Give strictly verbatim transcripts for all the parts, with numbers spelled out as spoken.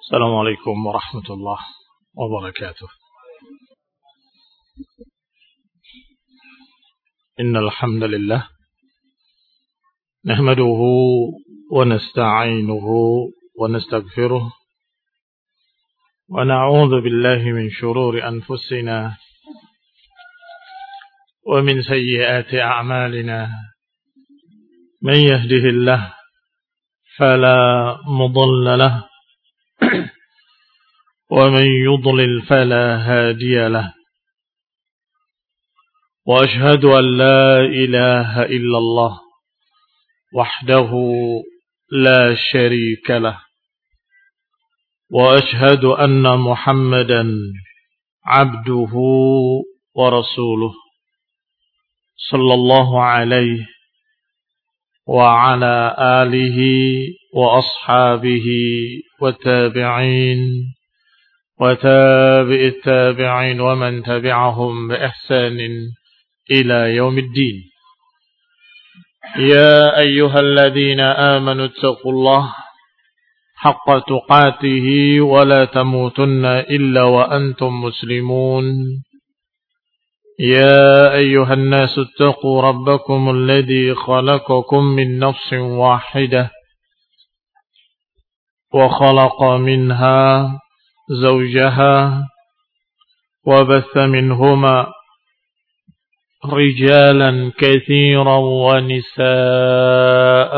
السلام عليكم ورحمة الله وبركاته. إن الحمد لله نحمده ونستعينه ونستغفره ونعوذ بالله من شرور أنفسنا ومن سيئات أعمالنا. من يهده الله فلا مضل له ومن يضلل فلا هادي له. وأشهد أن لا إله إلا الله وحده لا شريك له. وأشهد أن محمدا عبده ورسوله صلى الله عليه وعلى آله وأصحابه والتابعين وتابع التابعين ومن تبعهم بإحسان إلى يوم الدين. يا أيها الذين آمنوا اتقوا الله حق تقاته ولا تموتن إلا وأنتم مسلمون. يا أيها الناس اتقوا ربكم الذي خلقكم من نفس واحدة وخلق منها زوجها وبث منهما رجالا كثيرا ونساء.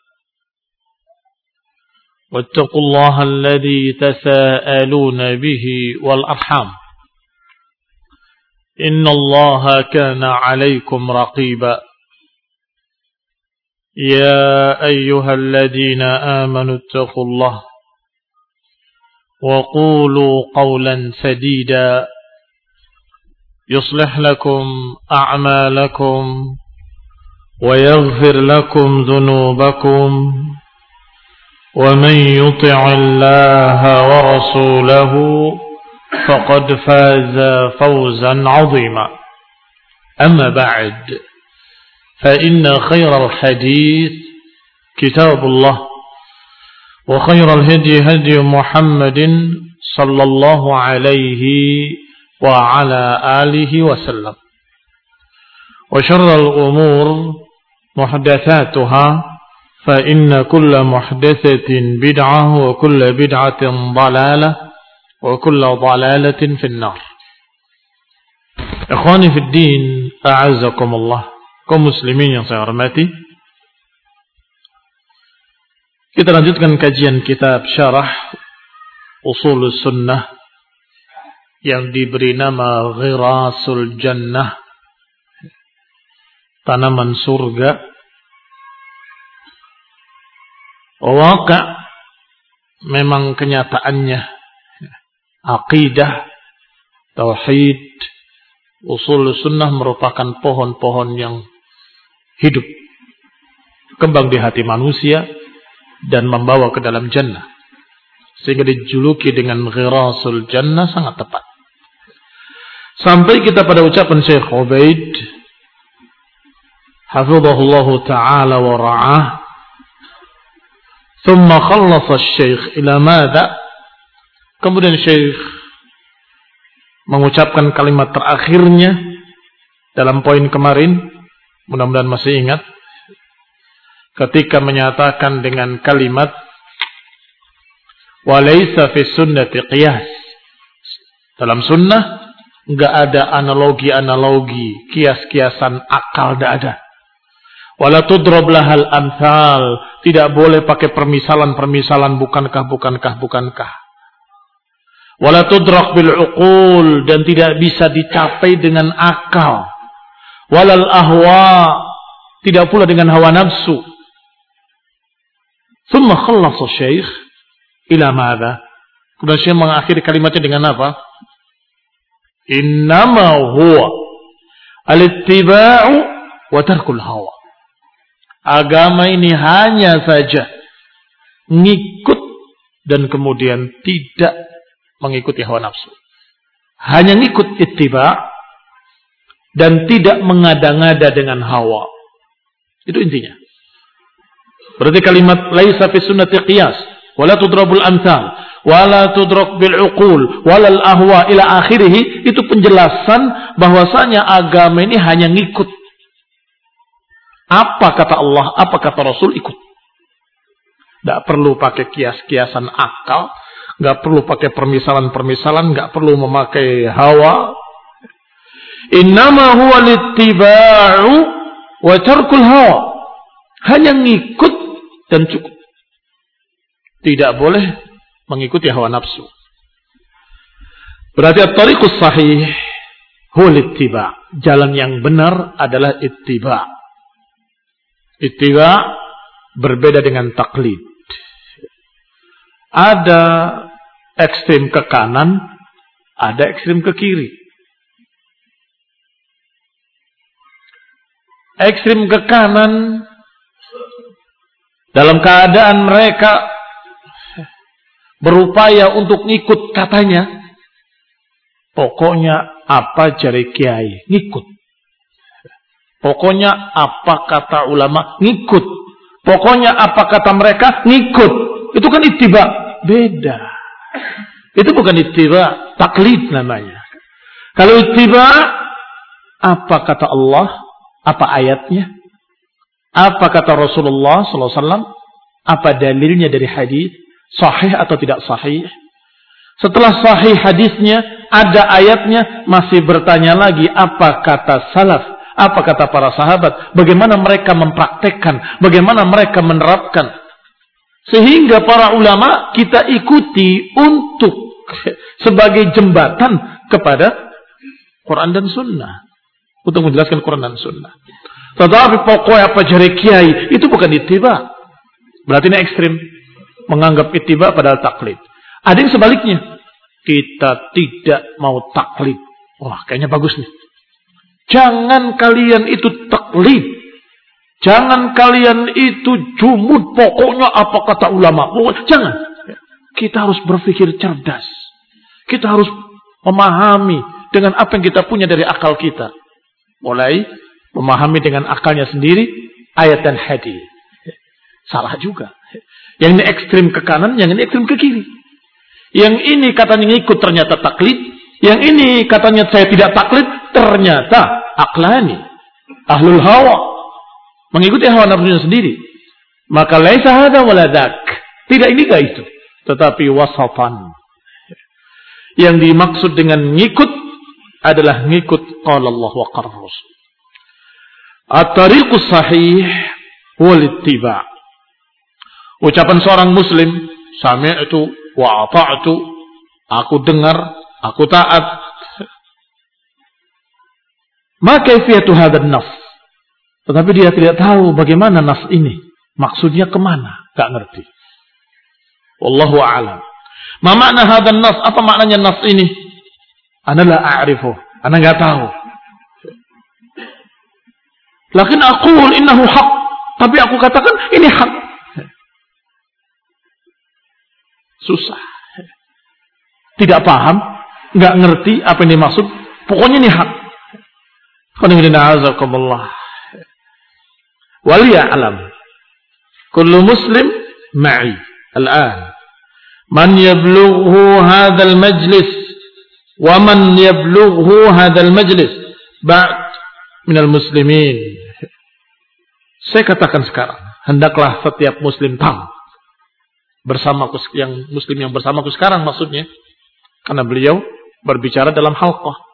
واتقوا الله الذي تساءلون به والأرحام إن الله كان عليكم رقيبا. يا أيها الذين آمنوا اتقوا الله وقولوا قولا سديدا يصلح لكم أعمالكم ويغفر لكم ذنوبكم ومن يطع الله ورسوله فقد فاز فوزا عظيما. أما بعد فإن خير الحديث كتاب الله وخير الهدي هدي محمد صلى الله عليه وعلى آله وسلم وشر الأمور محدثاتها فإن كل محدثة بدعة وكل بدعة ضلالة وكل ضلالة في النار. Ikhwani fi din, a'azzakumullah, kaum muslimin yang saya hormati. Kita lanjutkan kajian kitab Syarah Ushul Sunnah yang diberi nama Ghirasul Jannah, tanaman surga. Waqi' memang kenyataannya akidah, tauhid, usul sunnah merupakan pohon-pohon yang hidup, kembang di hati manusia dan membawa ke dalam jannah, sehingga dijuluki dengan Ghirasul Jannah sangat tepat. Sampai kita pada ucapan Syekh Ubaid hafizahullahu ta'ala wa ra'ah, thumma khallasa asy-syekh ila madza. Kemudian Syekh mengucapkan kalimat terakhirnya dalam poin kemarin, mudah-mudahan masih ingat, ketika menyatakan dengan kalimat walaysa fi sunnati qiyas. Dalam sunnah enggak ada analogi-analogi, kias-kiasan akal, enggak ada. Wala tudrab lahal amsal, tidak boleh pakai permisalan-permisalan bukankah bukankah bukankah. Wala tudrak bil uqul, dan tidak bisa dicapai dengan akal. Walal ahwa, tidak pula dengan hawa nafsu. Thumma khallasa syekh ila madza. Kemudian Syekh mengakhiri kalimatnya dengan apa? Innama huwa al-ittiba'u wa tarkul hawa. Agama ini hanya saja ngikut dan kemudian tidak mengikuti hawa nafsu. Hanya ngikut ittiba' dan tidak mengada-ngada dengan hawa. Itu intinya. Berarti kalimat laisa fi sunnati qiyas wala tudrabul amsal wala tudrak bil uqul walal ahwa ila akhirih, itu penjelasan bahwasanya agama ini hanya ngikut. Apa kata Allah, apa kata Rasul, ikut. Tidak perlu pakai kias-kiasan akal, nggak perlu pakai permisalan-permisalan, nggak perlu memakai hawa. Innama huwa littiba'u wa tarkul hawa. Hanya ngikut dan cukup. Tidak boleh mengikuti hawa nafsu. Berarti at-tariqus sahih huwa littiba'. Jalan yang benar adalah ittiba'. Ittiba' berbeda dengan taklid. Ada ekstrem ke kanan, ada ekstrem ke kiri. Ekstrem ke kanan dalam keadaan mereka berupaya untuk ngikut katanya. Pokoknya apa jari kiai, ngikut. Pokoknya apa kata ulama, ngikut. Pokoknya apa kata mereka, ngikut. Itu kan ittiba. Beda. Itu bukan ittiba, taklid namanya. Kalau ittiba, apa kata Allah, apa ayatnya, apa kata Rasulullah sallallahu alaihi wasallam, apa dalilnya dari hadis, sahih atau tidak sahih. Setelah sahih hadisnya, ada ayatnya, masih bertanya lagi apa kata salaf, apa kata para sahabat, bagaimana mereka mempraktekkan, bagaimana mereka menerapkan. Sehingga para ulama kita ikuti untuk sebagai jembatan kepada Quran dan Sunnah, untuk menjelaskan Quran dan Sunnah. Tetapi pokoknya apa jari kiai, itu bukan ittiba. Berarti ini ekstrim, menganggap ittiba padahal taklid. Ada yang sebaliknya, kita tidak mau taklid. Wah, kayaknya bagus nih. Jangan kalian itu taklid. Jangan kalian itu jumud, pokoknya apa kata ulama. Jangan. Kita harus berpikir cerdas. Kita harus memahami dengan apa yang kita punya dari akal kita. Mulai memahami dengan akalnya sendiri ayat dan hadis. Salah juga. Yang ini ekstrim ke kanan, yang ini ekstrim ke kiri. Yang ini katanya ngikut, ternyata taklid. Yang ini katanya saya tidak taklid, ternyata aklani. Ahlul hawa. Mengikuti hawa nafsunya sendiri. Maka laisa hada wala dzak. Tidak ini enggak itu. Tetapi wasatan. Yang dimaksud dengan ngikut adalah ngikut qala Allah wa qala Rasul. At-tariqus sahih wal ittiba'. Ucapan seorang muslim, sami'tu wa ata'tu, aku dengar, aku taat. Ma kaifiyatu hadzal nas? Tetapi dia tidak tahu bagaimana nas ini. Maksudnya kemana? Tak ngerti. Wallahu a'lam. Ma makna hadzal nas? Apa maknanya nas ini? Ana la a'rifu. Ana enggak tahu. Lakin aqul innahu haq. Tapi aku katakan ini hak. Susah. Tidak paham, enggak ngerti apa yang dimaksud. Pokoknya ini hak. Qanina azakumullah. Waliya'lam kullu muslim ma'i al-an man yablughu hadzal majlis wa man yablughu hadzal majlis ba'd minal muslimin. Saya katakan sekarang, hendaklah setiap muslim tahu bersamaku, yang muslim yang bersamaku sekarang maksudnya, karena beliau berbicara dalam halqah.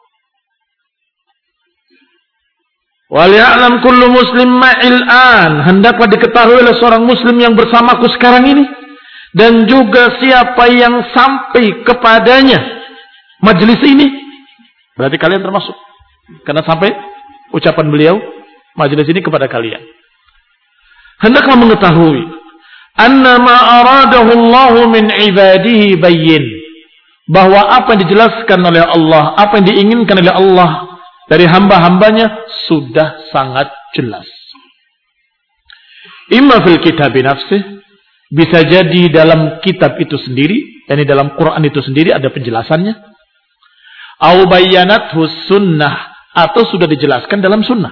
Wal ya'lam kullu muslim ma'il an, hendaklah diketahui oleh seorang muslim yang bersamaku sekarang ini, dan juga siapa yang sampai kepadanya majelis ini. Berarti kalian termasuk, karena sampai ucapan beliau majelis ini kepada kalian. Hendaklah mengetahui anna ma aradahu Allah min ibadihi bayyin, bahwa apa yang dijelaskan oleh Allah, apa yang diinginkan oleh Allah dari hamba-hambanya sudah sangat jelas. Imma fil kitab nafsih, bisa jadi dalam kitab itu sendiri, yakni dalam Quran itu sendiri ada penjelasannya. Au bayyanathu sunnah, atau sudah dijelaskan dalam sunnah.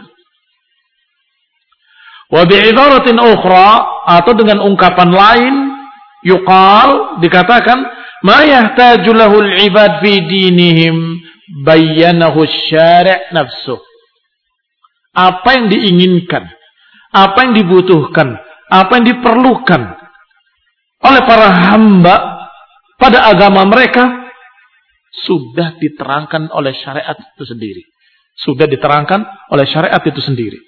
Wa bi'ibaratin ukhra, atau dengan ungkapan lain, yuqal, dikatakan ma yahtaju lahu al-ibad fi dinihim bayyanahu asy-syari' nafsuh. Apa yang diinginkan, apa yang dibutuhkan, apa yang diperlukan oleh para hamba pada agama mereka sudah diterangkan oleh syariat itu sendiri. Sudah diterangkan oleh syariat itu sendiri.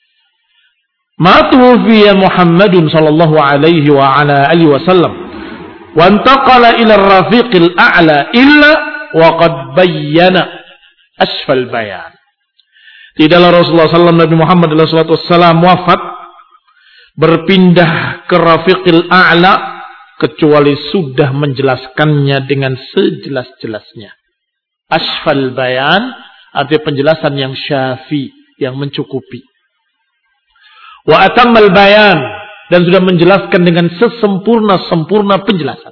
Ma tuwfiya Muhammadun sallallahu alaihi wa ala alihi wasallam wa intaqala ila ar-rafiqil a'la illa wa qad bayyana asfal bayan. Tidaklah Rasulullah sallallahu alaihi wasallam Nabi Muhammad sallallahu alaihi wasallam wafat berpindah ke Rafiqil A'la kecuali sudah menjelaskannya dengan sejelas-jelasnya. Asfal bayan artinya penjelasan yang syafi, yang mencukupi. Wa atammal bayan dan sudah menjelaskan dengan sesempurna-sempurna penjelasan.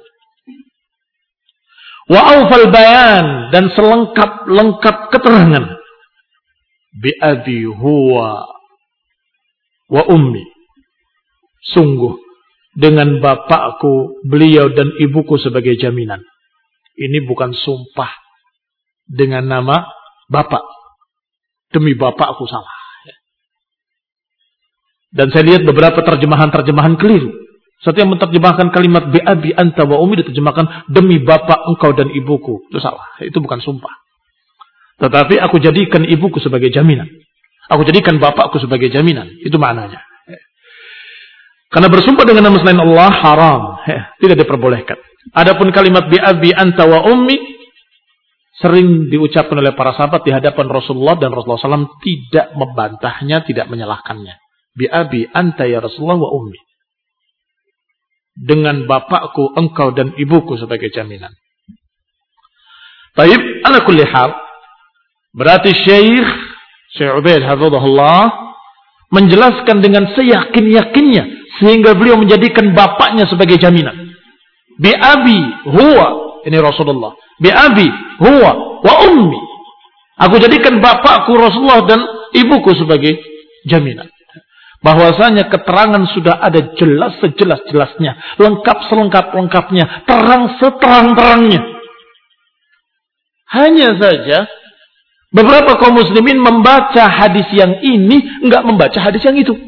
Wa awfal bayan dan selengkap-lengkap keterangan. Bi abi huwa wa ummi. Sungguh dengan bapakku, beliau dan ibuku sebagai jaminan. Ini bukan sumpah dengan nama bapak. Demi bapakku salah. Dan saya lihat beberapa terjemahan-terjemahan keliru. Setiap menerjemahkan kalimat bi abi anta wa ummi diterjemahkan demi bapak engkau dan ibuku. Itu salah. Itu bukan sumpah. Tetapi aku jadikan ibuku sebagai jaminan. Aku jadikan bapakku sebagai jaminan. Itu maknanya. Karena bersumpah dengan nama selain Allah haram. Tidak diperbolehkan. Adapun kalimat bi abi anta wa ummi sering diucapkan oleh para sahabat di hadapan Rasulullah. Dan Rasulullah shallallahu alaihi wasallam tidak membantahnya, tidak menyalahkannya. Bi abi anta ya Rasulullah wa ummi. Dengan bapakku, engkau dan ibuku sebagai jaminan. Taib, ala kulli hal. Berarti Syekh Syekh Ubaid hafizahullah menjelaskan dengan seyakin-yakinnya sehingga beliau menjadikan bapaknya sebagai jaminan. Bi abi huwa, ini Rasulullah. Bi abi huwa wa ummi. Aku jadikan bapakku Rasulullah dan ibuku sebagai jaminan. Bahwasanya keterangan sudah ada jelas sejelas-jelasnya, lengkap selengkap-lengkapnya, terang seterang-terangnya. Hanya saja beberapa kaum muslimin membaca hadis yang ini, enggak membaca hadis yang itu.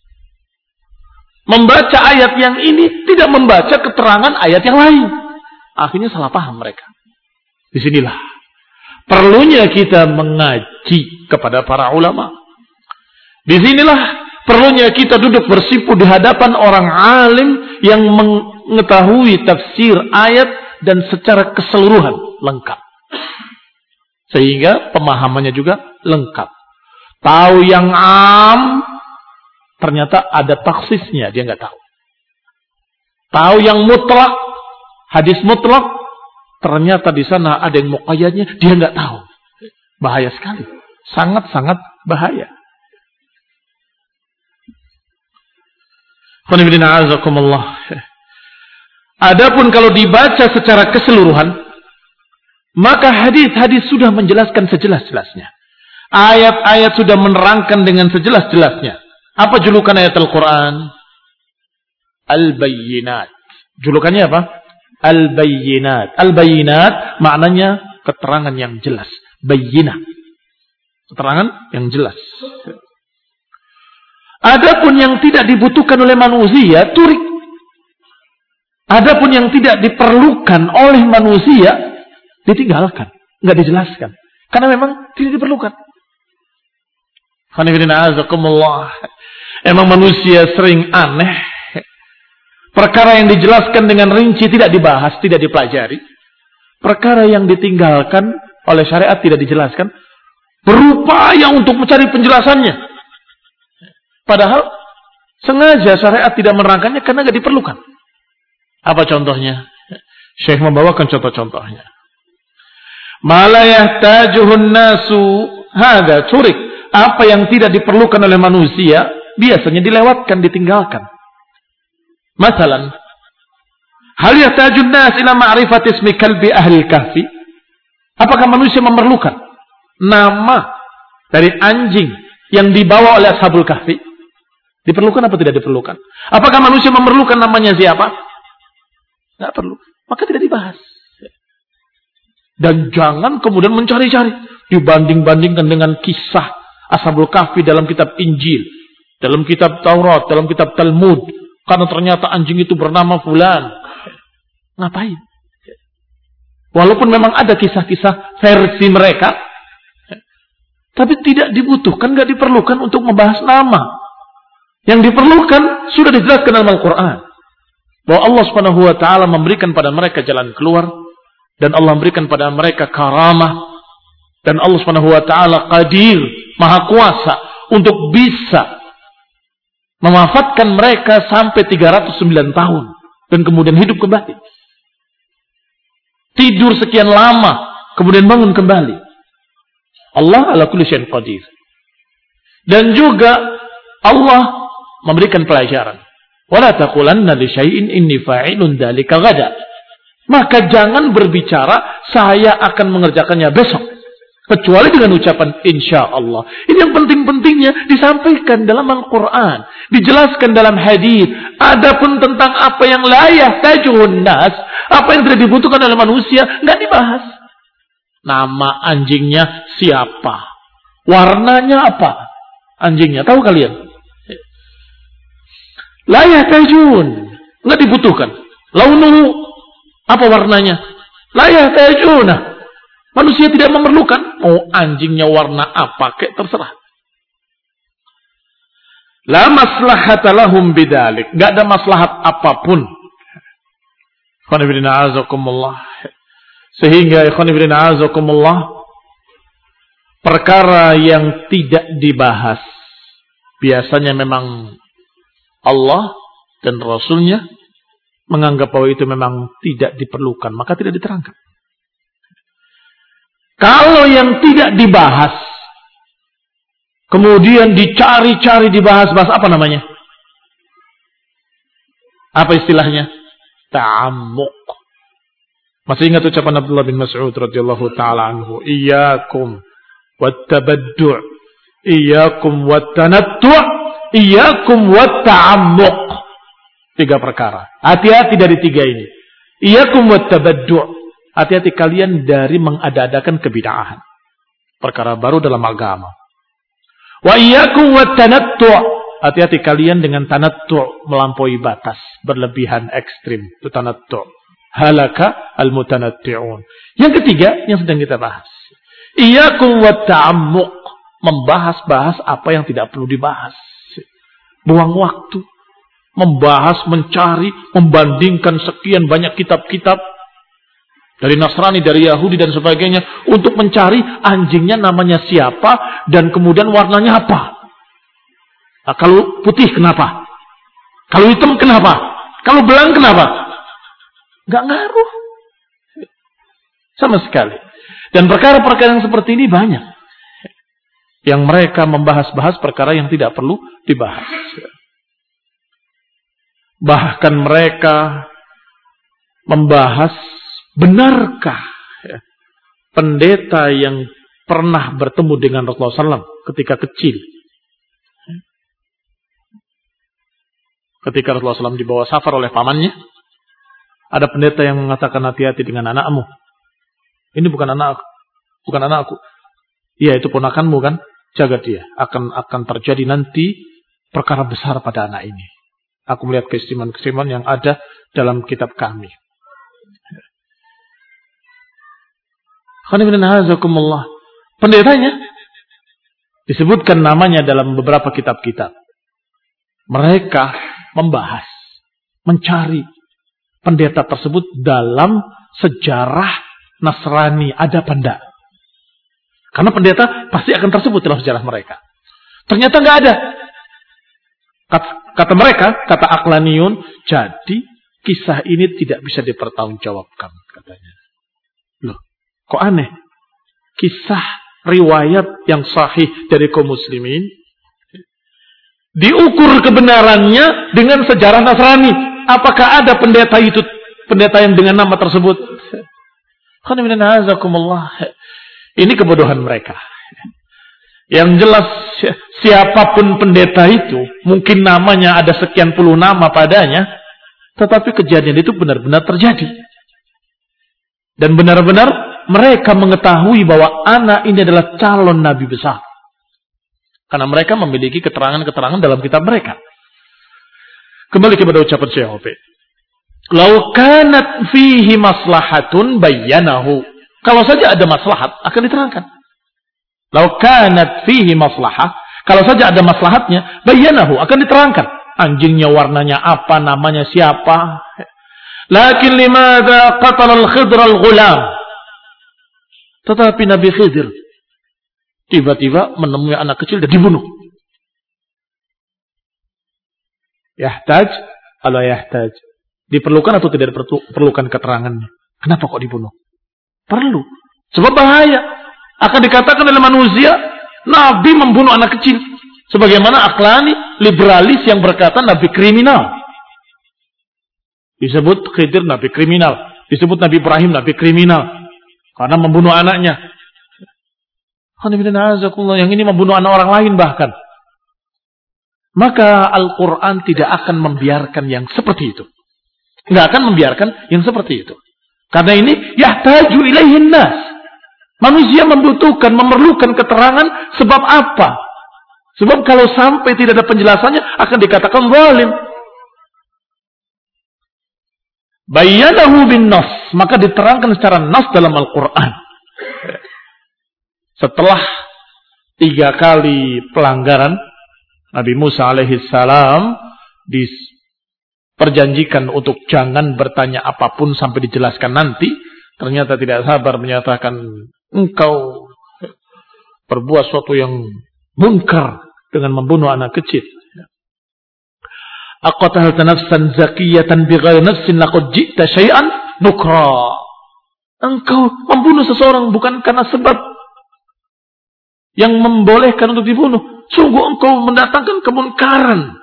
Membaca ayat yang ini, tidak membaca keterangan ayat yang lain. Akhirnya salah paham mereka. Disinilah perlunya kita mengaji kepada para ulama. Disinilah perlunya kita duduk bersimpu di hadapan orang alim yang mengetahui tafsir ayat dan secara keseluruhan lengkap. Sehingga pemahamannya juga lengkap. Tahu yang am, ternyata ada taksisnya, dia nggak tahu. Tahu yang mutlak, hadis mutlak, ternyata di sana ada yang muqayyadnya, dia nggak tahu. Bahaya sekali, sangat-sangat bahaya. Adapun kalau dibaca secara keseluruhan, maka hadis-hadis sudah menjelaskan sejelas-jelasnya. Ayat-ayat sudah menerangkan dengan sejelas-jelasnya. Apa julukan ayat Al-Quran? Al-Bayyinat. Julukannya apa? Al-Bayyinat. Al-Bayyinat maknanya keterangan yang jelas. Bayyinah. Keterangan yang jelas. Adapun yang tidak dibutuhkan oleh manusia, turik. Adapun yang tidak diperlukan oleh manusia, ditinggalkan, nggak dijelaskan, karena memang tidak diperlukan. Emang manusia sering aneh. Perkara yang dijelaskan dengan rinci tidak dibahas, tidak dipelajari. Perkara yang ditinggalkan oleh syariat tidak dijelaskan, berupaya untuk mencari penjelasannya. Padahal sengaja syariat tidak menerangkannya karena nggak diperlukan. Apa contohnya? Syekh membawakan contoh-contohnya. Ma la yahtajuhun nasu hada turik. Apa yang tidak diperlukan oleh manusia biasanya dilewatkan, ditinggalkan. Masalan, hal yahtajun nas ila ma'rifat ismi kalbi ahli kahfi? Apakah manusia memerlukan nama dari anjing yang dibawa oleh ashabul kahfi? Diperlukan apa tidak diperlukan? Apakah manusia memerlukan namanya siapa? Tidak perlu. Maka tidak dibahas. Dan jangan kemudian mencari-cari. Dibanding-bandingkan dengan kisah Ashabul Kahfi dalam kitab Injil, dalam kitab Taurat, dalam kitab Talmud. Karena ternyata anjing itu bernama fulan. Ngapain? Walaupun memang ada kisah-kisah versi mereka, tapi tidak dibutuhkan, tidak diperlukan untuk membahas nama. Yang diperlukan sudah dijelaskan dalam Al-Quran. Bahwa Allah subhanahu wa ta'ala memberikan pada mereka jalan keluar. Dan Allah memberikan pada mereka karamah. Dan Allah subhanahu wa ta'ala qadir, maha kuasa, untuk bisa mewafatkan mereka sampai tiga ratus sembilan tahun. Dan kemudian hidup kembali. Tidur sekian lama, kemudian bangun kembali. Allah ala kulli syai'in qadir. Dan juga Allah memberikan pelajaran. Wala taqulanna li syai'in inni fa'ilun dzalika ghadan. Maka jangan berbicara saya akan mengerjakannya besok kecuali dengan ucapan insyaallah. Ini yang penting-pentingnya disampaikan dalam Al-Qur'an, dijelaskan dalam hadis. Adapun tentang apa yang la yahtajun nas, apa yang tidak dibutuhkan oleh manusia, enggak dibahas. Nama anjingnya siapa? Warnanya apa? Anjingnya, tahu kalian? La yahtajun, enggak dibutuhkan. Launuhu, apa warnanya? La yahtajuna. Manusia tidak memerlukan. Mau anjingnya warna apa, kayak terserah. La maslahata lahum bidzalik. Enggak ada maslahat apapun. Ikhwan fillah a'azakumullah. Sehingga ikhwan fillah a'azakumullah, perkara yang tidak dibahas biasanya memang Allah dan Rasulnya menganggap bahwa itu memang tidak diperlukan, maka tidak diterangkan. Kalau yang tidak dibahas, kemudian dicari-cari dibahas-bahas, apa namanya? Apa istilahnya? Ta'ammuq. Masih ingat ucapan Abdullah bin Mas'ud radhiyallahu taala anhu, "Iyyakum wat-tabaddu', iyyakum wat-tanattu', iyyakum wat-ta'ammuq." Tiga perkara. Hati-hati dari tiga ini. Iyyakum wat-tabaddu'. Hati-hati kalian dari mengada-adakan kebid'ahan. Perkara baru dalam agama. Wa iyyakum wat-tanattu'. Hati-hati kalian dengan tanattu', melampaui batas, berlebihan ekstrim. Itu tanattu'. Halaka al-mutanatti'un. Yang ketiga yang sedang kita bahas. Iyyakum wat-ta'ammuq. Membahas-bahas apa yang tidak perlu dibahas. Buang waktu. Membahas, mencari, membandingkan sekian banyak kitab-kitab. Dari Nasrani, dari Yahudi dan sebagainya. Untuk mencari anjingnya namanya siapa. Dan kemudian warnanya apa. Nah, kalau putih kenapa? Kalau hitam kenapa? Kalau belang kenapa? Gak ngaruh. Sama sekali. Dan perkara-perkara yang seperti ini banyak. Yang mereka membahas-bahas perkara yang tidak perlu dibahas. Bahkan mereka membahas, benarkah ya, pendeta yang pernah bertemu dengan Rasulullah shallallahu alaihi wasallam ketika kecil. Ketika Rasulullah shallallahu alaihi wasallam dibawa safar oleh pamannya, ada pendeta yang mengatakan, hati-hati dengan anakmu. Ini bukan anak, bukan anakku. Iya, itu ponakanmu kan? Jaga dia. Akan akan terjadi nanti perkara besar pada anak ini. Aku melihat keistimewaan-keistimewaan yang ada dalam kitab kami. Pendetanya disebutkan namanya dalam beberapa kitab-kitab. Mereka membahas, mencari pendeta tersebut dalam sejarah Nasrani ada apa enggak. Karena pendeta pasti akan tersebut dalam sejarah mereka. Ternyata enggak ada. Kata, kata mereka, kata Aqlaniyun, jadi kisah ini tidak bisa dipertanggungjawabkan, katanya. Loh, kok aneh? Kisah riwayat yang sahih dari kaum muslimin diukur kebenarannya dengan sejarah Nasrani. Apakah ada pendeta itu, pendeta yang dengan nama tersebut? Ini kebodohan mereka. Yang jelas siapapun pendeta itu, mungkin namanya ada sekian puluh nama padanya, tetapi kejadian itu benar-benar terjadi. Dan benar-benar mereka mengetahui bahwa anak ini adalah calon nabi besar. Karena mereka memiliki keterangan-keterangan dalam kitab mereka. Kembali kepada ucapan Syekh Rabi'. Lau kanat fihi maslahatun bayyanahu. Kalau saja ada maslahat, akan diterangkan. Lau kanat fihi maslahah. Kalau saja ada maslahatnya, bayyanahu, akan diterangkan. Anjingnya warnanya apa, namanya siapa. Lakin limadha qatala al-Khidr al-ghulam. Tetapi Nabi Khidir tiba-tiba menemui anak kecil dan dibunuh. Yahtaj, ala yahtaj. Diperlukan atau tidak diperlukan keterangannya? Kenapa kok dibunuh? Perlu. Sebab bahaya. Akan dikatakan oleh manusia, Nabi membunuh anak kecil. Sebagaimana Aqlani, liberalis yang berkata Nabi kriminal. Disebut Khidir Nabi kriminal. Disebut Nabi Ibrahim Nabi kriminal. Karena membunuh anaknya. Yang ini membunuh anak orang lain bahkan. Maka Al-Quran tidak akan membiarkan yang seperti itu. Tidak akan membiarkan yang seperti itu. Karena ini yahtaju ilaihin nas. Manusia membutuhkan, memerlukan keterangan sebab apa? Sebab kalau sampai tidak ada penjelasannya akan dikatakan zalim. Bayyanahu bin nas. Maka diterangkan secara nas dalam Al-Quran. Setelah tiga kali pelanggaran, Nabi Musa alaihi salam diperjanjikan untuk jangan bertanya apapun sampai dijelaskan nanti. Ternyata tidak sabar menyatakan, engkau berbuat sesuatu yang munkar dengan membunuh anak kecil. Aqatalta nafsan zakiyatan bighairi nafsin laqad ji'ta syai'an nukra. Engkau membunuh seseorang bukan karena sebab yang membolehkan untuk dibunuh. Sungguh engkau mendatangkan kemunkaran.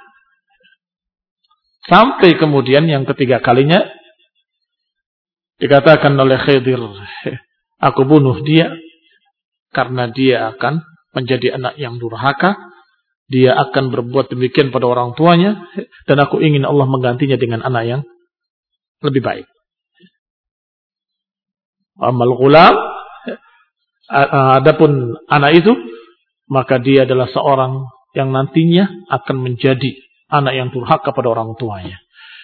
Sampai kemudian yang ketiga kalinya dikatakan oleh Khidir, aku bunuh dia karena dia akan menjadi anak yang durhaka. Dia akan berbuat demikian pada orang tuanya. Dan aku ingin Allah menggantinya dengan anak yang lebih baik. Amal ghulam, adapun anak itu, maka dia adalah seorang yang nantinya akan menjadi anak yang durhaka pada orang tuanya.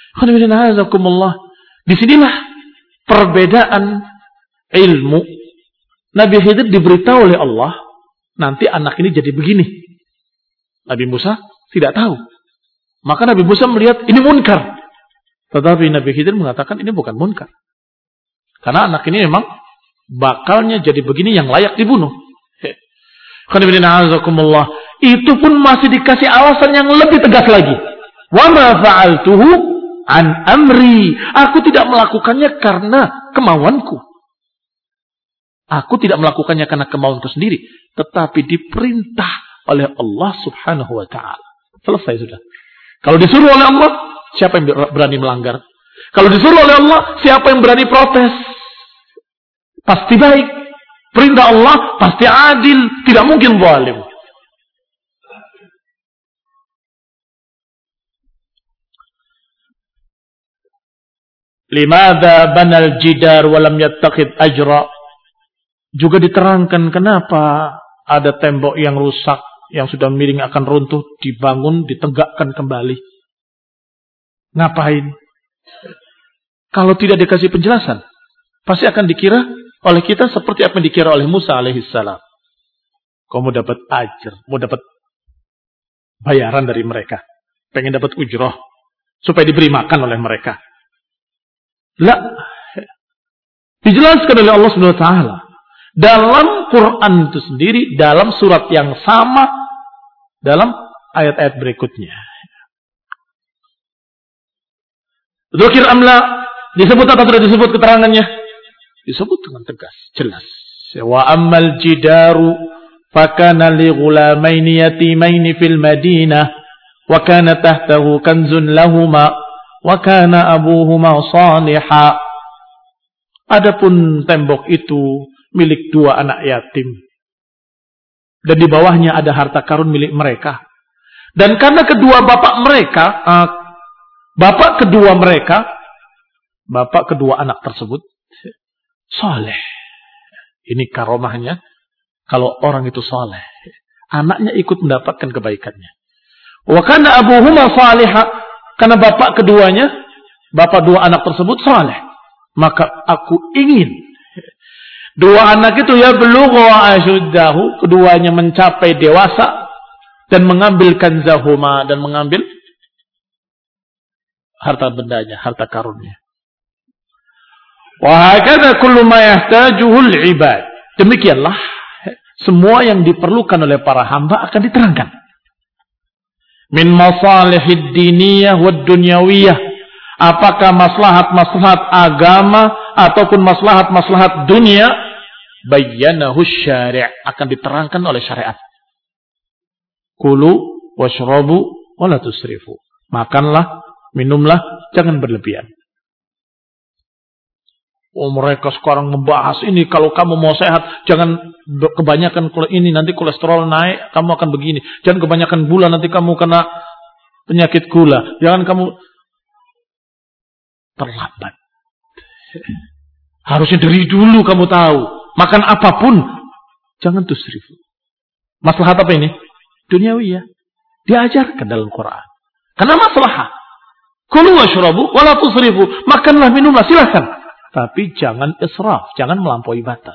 Disinilah perbedaan ilmu. Nabi Khidir diberitahu oleh Allah, nanti anak ini jadi begini. Nabi Musa tidak tahu. Maka Nabi Musa melihat ini munkar. Tetapi Nabi Khidir mengatakan ini bukan munkar. Karena anak ini memang bakalnya jadi begini yang layak dibunuh. Itu pun masih dikasih alasan yang lebih tegas lagi. Wa ma fa'altuhu an amri. Aku tidak melakukannya karena kemauanku. Aku tidak melakukannya karena kemauanku sendiri, tetapi diperintah oleh Allah Subhanahu wa taala. Selesai sudah. Kalau disuruh oleh Allah, siapa yang berani melanggar? Kalau disuruh oleh Allah, siapa yang berani protes? Pasti baik. Perintah Allah pasti adil, tidak mungkin zalim. Limadha banal jidar walam yattaqid ajra. Juga diterangkan kenapa ada tembok yang rusak, yang sudah miring akan runtuh, dibangun, ditegakkan kembali. Ngapain? Kalau tidak dikasih penjelasan, pasti akan dikira oleh kita seperti apa yang dikira oleh Musa alaihissalam. Kau mau dapat ajar, mau dapat bayaran dari mereka, pengen dapat ujroh, supaya diberi makan oleh mereka. Lah, dijelaskan oleh Allah Subhanahu wa taala dalam Quran itu sendiri, dalam surat yang sama, dalam ayat-ayat berikutnya. Dzikir amla, disebut atau tidak disebut keterangannya? Disebut dengan tegas, jelas. Wa ammal jidaru fakana li ghulamaini yatimaini fil Madinah wa kana tahtahu kanzun lahumā wa kana abuhuma shaliha. Adapun tembok itu milik dua anak yatim. Dan di bawahnya ada harta karun milik mereka. Dan karena kedua bapak mereka, uh, bapak kedua mereka, bapak kedua anak tersebut, saleh. Ini karomahnya kalau orang itu saleh. Anaknya ikut mendapatkan kebaikannya. Wa kana abuhuma salihah, karena bapak keduanya, bapak dua anak tersebut saleh. Maka aku ingin dua anak itu ya belughu ashuddahu, keduanya mencapai dewasa dan mengambil kanzahuma, dan mengambil harta bendanya, harta karunnya. Wa hakadha kullu ma yahtajuhu al-ibad. Demikianlah semua yang diperlukan oleh para hamba akan diterangkan. Min masalihid diniyah wad dunyawiyah. Apakah maslahat-maslahat agama ataupun maslahat-maslahat dunia, bayyanahu syari' akan diterangkan oleh syariat. Kulu washrabu wa la tusrifu. Makanlah, minumlah, jangan berlebihan. Oh, mereka sekarang membahas ini, kalau kamu mau sehat, jangan kebanyakan ini, nanti kolesterol naik, kamu akan begini. Jangan kebanyakan gula, nanti kamu kena penyakit gula. Jangan kamu terlambat. Harusnya dari dulu kamu tahu. Makan apapun, jangan tusrifu. Maslahat apa ini? Duniawi ya. Diajarkan dalam Quran. Karena maslahat. Kulu washrabu wa la tusrifu. Makanlah, minumlah, silakan. Tapi jangan israf, jangan melampaui batas.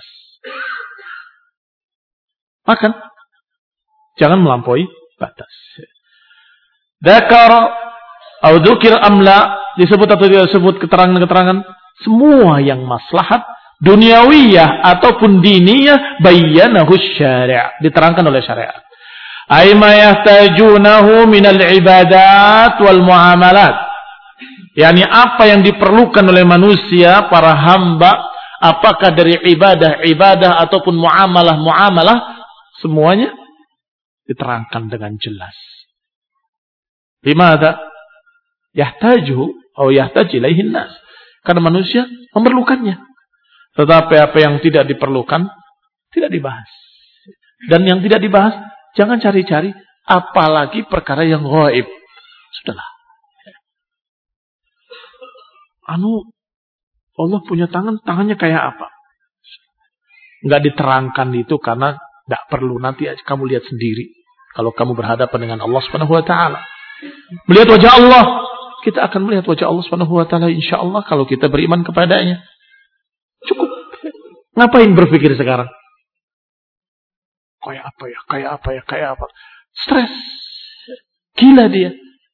Makan, jangan melampaui batas. Dzakar atau dzukir amla, disebut atau tidak disebut keterangan-keterangan, semua yang maslahat duniawiyah ataupun diniyah, bayyanahu syari', diterangkan oleh syariat. Ay ma yahtajunahu minal ibadat wal muamalat. yakni apa yang diperlukan oleh manusia, para hamba, apakah dari ibadah-ibadah ataupun muamalah-muamalah, semuanya diterangkan dengan jelas. Limadha? Yahtaju atau yahtaj ilaihin nas. Karena manusia memerlukannya. Tetapi apa yang tidak diperlukan, tidak dibahas. Dan yang tidak dibahas, jangan cari-cari, apalagi perkara yang ghaib. Sudahlah. Anu, Allah punya tangan, tangannya kayak apa? Nggak diterangkan itu karena nggak perlu. Nanti kamu lihat sendiri. Kalau kamu berhadapan dengan Allah Subhanahu Wa Taala, melihat wajah Allah, kita akan melihat wajah Allah Subhanahu Wa Taala. Insya Allah kalau kita beriman kepadanya, cukup. Ngapain berpikir sekarang? Kayak apa ya? Kayak apa ya? Kayak apa? Stres, gila dia.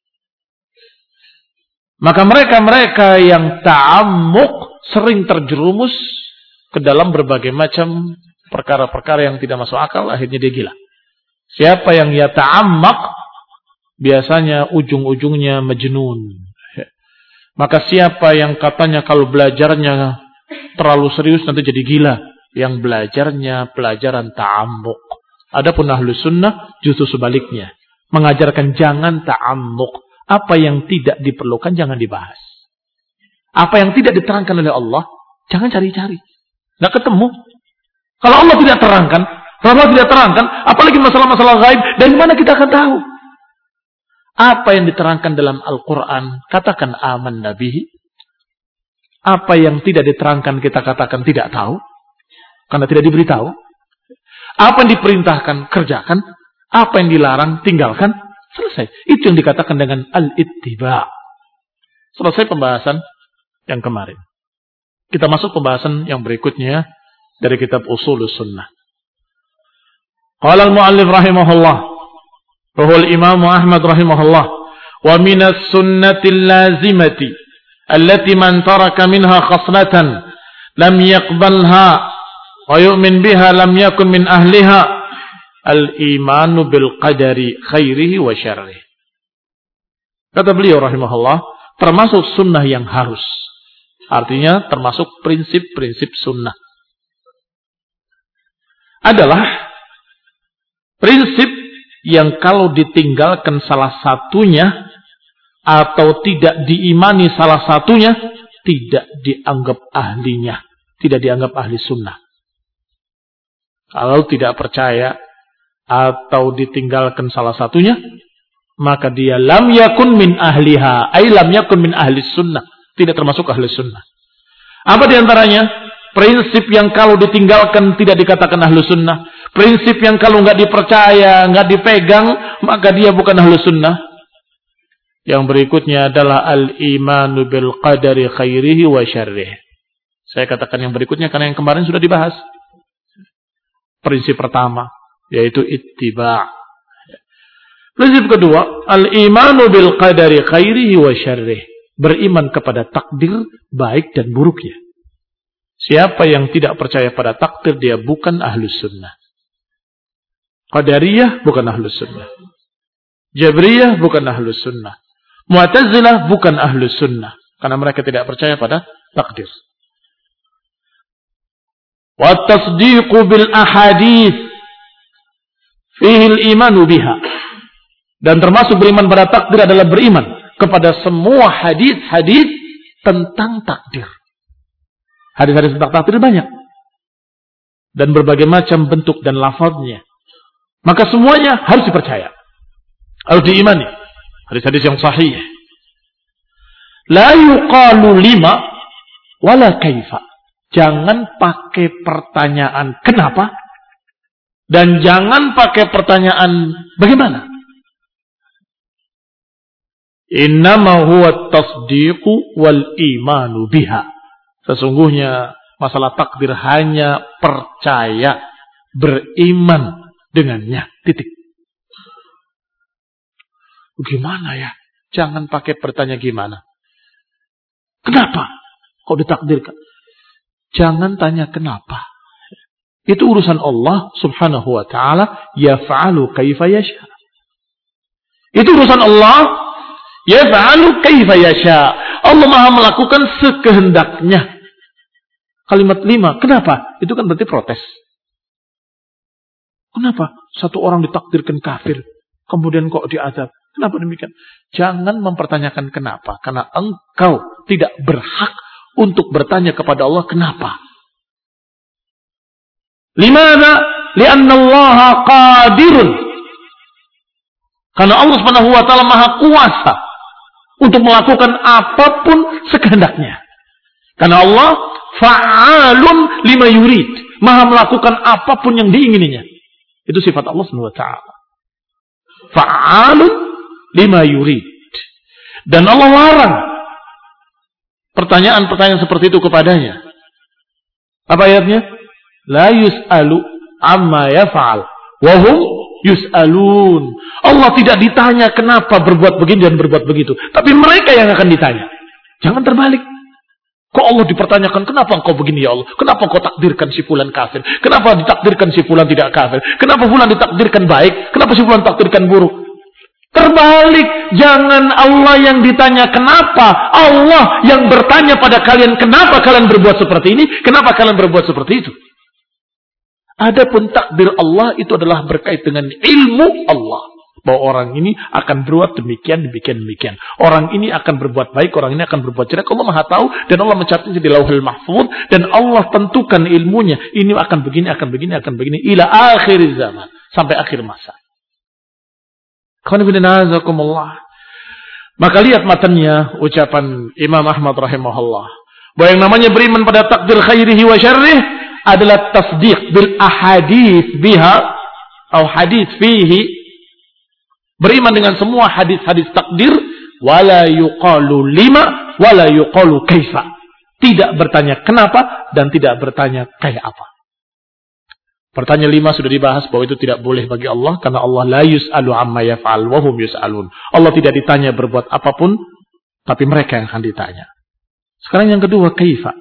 Maka mereka-mereka yang ta'ammuk sering terjerumus ke dalam berbagai macam perkara-perkara yang tidak masuk akal, akhirnya dia gila. Siapa yang ya ta'ammak, biasanya ujung-ujungnya majnun. Maka siapa yang katanya kalau belajarnya terlalu serius nanti jadi gila, yang belajarnya pelajaran ta'ammuk. Adapun ahlus sunnah justru sebaliknya, mengajarkan jangan ta'ammuk. Apa yang tidak diperlukan jangan dibahas. Apa yang tidak diterangkan oleh Allah, jangan cari-cari. Nggak ketemu. Kalau Allah tidak terangkan, kalau Allah tidak terangkan, apalagi masalah-masalah gaib, dari mana kita akan tahu? Apa yang diterangkan dalam Al-Quran, katakan aman nabihi. Apa yang tidak diterangkan, kita katakan tidak tahu. Karena tidak diberitahu. Apa yang diperintahkan, kerjakan. Apa yang dilarang, tinggalkan. Selesai. Itu yang dikatakan dengan al-ittiba. Selesai pembahasan yang kemarin. Kita masuk pembahasan yang berikutnya dari kitab Ushulus Sunnah. Qala al-mu'allif rahimahullah, wa huwa al-Imam Ahmad rahimahullah, wa minas sunnatil lazimati allati man taraka minha khaslatan lam yaqbalha wa yu'min biha lam yakun min ahliha al-imanu bil qadari khairihi wa syarrihi. Kata beliau rahimahullah, termasuk sunnah yang harus. Artinya termasuk prinsip-prinsip sunnah. Adalah prinsip yang kalau ditinggalkan salah satunya atau tidak diimani salah satunya, tidak dianggap ahlinya. Tidak dianggap ahli sunnah. Kalau tidak percaya atau ditinggalkan salah satunya, maka dia lam yakun min ahliha, ay lam yakun min ahli sunnah, tidak termasuk ahli sunnah. Apa diantaranya? Prinsip yang kalau ditinggalkan tidak dikatakan ahlu sunnah. Prinsip yang kalau nggak dipercaya, nggak dipegang, maka dia bukan ahlu sunnah. Yang berikutnya adalah al-imanu bil qadari khairihi wa syarrih. Saya katakan yang berikutnya karena yang kemarin sudah dibahas. Prinsip pertama yaitu ittiba'. Prinsip kedua, al-imanu bil qadari khairihi wa syarrih. Beriman kepada takdir baik dan buruknya. Siapa yang tidak percaya pada takdir, dia bukan ahlus sunnah. Qadariyah bukan ahlus sunnah. Jabriyah bukan ahlus sunnah. Mu'tazilah bukan ahlus sunnah. Karena mereka tidak percaya pada takdir. Wa tasdiqu bil ahadith fihi al-imanu biha. Dan termasuk beriman pada takdir adalah beriman kepada semua hadis-hadis tentang takdir. Hadis-hadis tentang takdir banyak. Dan berbagai macam bentuk dan lafaznya. Maka semuanya harus dipercaya. Harus diimani. Hadis-hadis yang sahih. La yuqalu lima wala kaifa. Jangan pakai pertanyaan kenapa. Dan jangan pakai pertanyaan bagaimana. Innama huwa tasdiqu wal imanu biha. Sesungguhnya masalah takdir hanya percaya, beriman dengannya. Titik. Gimana ya? Jangan pakai bertanya gimana. Kenapa kau ditakdirkan? Jangan tanya kenapa. Itu urusan Allah subhanahu wa ta'ala. Yaf'alu kaifa yasha. Itu urusan Allah. Yaf'alu kaifa yasha. Allah maha melakukan sekehendaknya. Kalimat lima. Kenapa? Itu kan berarti protes. Kenapa? Satu orang ditakdirkan kafir. Kemudian kok diazab. Kenapa demikian? Jangan mempertanyakan kenapa. Karena engkau tidak berhak untuk bertanya kepada Allah kenapa. Limana? Lianna Allah qadirun. Karena Allah subhanahu wa ta'ala maha kuasa untuk melakukan apapun sekehendaknya. Karena Allah fa'alun lima yurid. Maha melakukan apapun yang diingininya. Itu sifat Allah subhanahu wa ta'ala. Fa'alun lima yurid. Dan Allah larang pertanyaan-pertanyaan seperti itu kepadanya. Apa ayatnya? La yus'alu amma yaf'al wa hum yus'alun. Allah tidak ditanya kenapa berbuat begini dan berbuat begitu, tapi mereka yang akan ditanya. Jangan terbalik. Kok Allah dipertanyakan kenapa engkau begini ya Allah? Kenapa engkau takdirkan si fulan kafir? Kenapa ditakdirkan si fulan tidak kafir? Kenapa fulan ditakdirkan baik? Kenapa si fulan takdirkan buruk? Terbalik, jangan Allah yang ditanya kenapa, Allah yang bertanya pada kalian kenapa kalian berbuat seperti ini, kenapa kalian berbuat seperti itu. Adapun takdir Allah itu adalah berkait dengan ilmu Allah, bahwa orang ini akan berbuat demikian, demikian, demikian. Orang ini akan berbuat baik, orang ini akan berbuat jelek. Allah Maha tahu dan Allah mencatatnya di Lauhul Mahfuz dan Allah tentukan ilmunya. Ini akan begini, akan begini, akan begini ila akhir zaman, sampai akhir masa. Maka lihat matanya ucapan Imam Ahmad rahimahullah bahwa yang namanya beriman pada takdir khairihi wa syarrih adalah tasdiq bil ahadits biha atau hadits fihi, beriman dengan semua hadis-hadis takdir, wala yuqalu lima wala yuqalu kaifa, tidak bertanya kenapa dan tidak bertanya kayak apa. Pertanyaan lima sudah dibahas bahwa itu tidak boleh bagi Allah karena Allah la yus'alu amma yaf'al wa hum yus'alun. Allah tidak ditanya berbuat apapun, tapi mereka yang akan ditanya. Sekarang yang kedua, kaifa.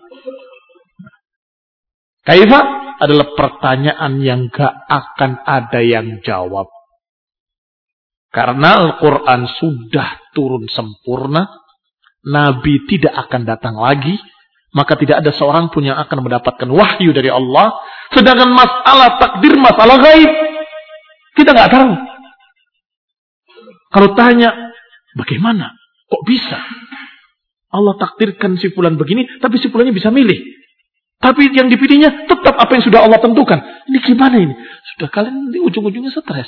Kaifa adalah pertanyaan yang gak akan ada yang jawab. Karena Al-Quran sudah turun sempurna, Nabi tidak akan datang lagi, maka tidak ada seorang pun yang akan mendapatkan wahyu dari Allah. Sedangkan masalah takdir, masalah gaib, kita nggak tahu. Kalau tanya, bagaimana? Kok bisa? Allah takdirkan si fulan begini, tapi si fulannya bisa milih. Tapi yang dipilihnya tetap apa yang sudah Allah tentukan. Ini gimana ini? Sudah kalian di ujung-ujungnya stres.